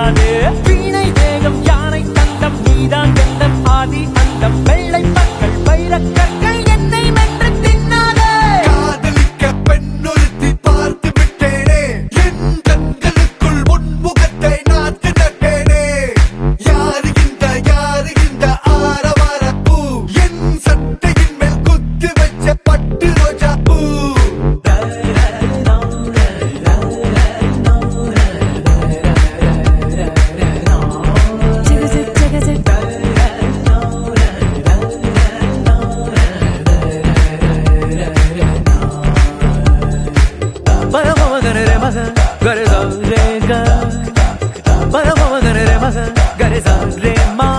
முடியாது. வீணை தேகம் யானை தந்தம் நீதான் எந்தன் ஆதி அந்தம். வெள்ளை மக்கள் வைரக்கற்கள் என்னை மென்று தின்னாதே. காதலிக்க பெண்ணொருத்தி பார்த்து விட்டேனே, என் கண்களுக்குள் உன்முகத்தை நான் திணட்டேனே. யாரு இந்த ஆரவார பூ, என் சட்டையின் மேல் குத்து வச்ச பட்டு ரோஜா பூ. Gare sa re ga, para ma gare re ma, gare sa re ma.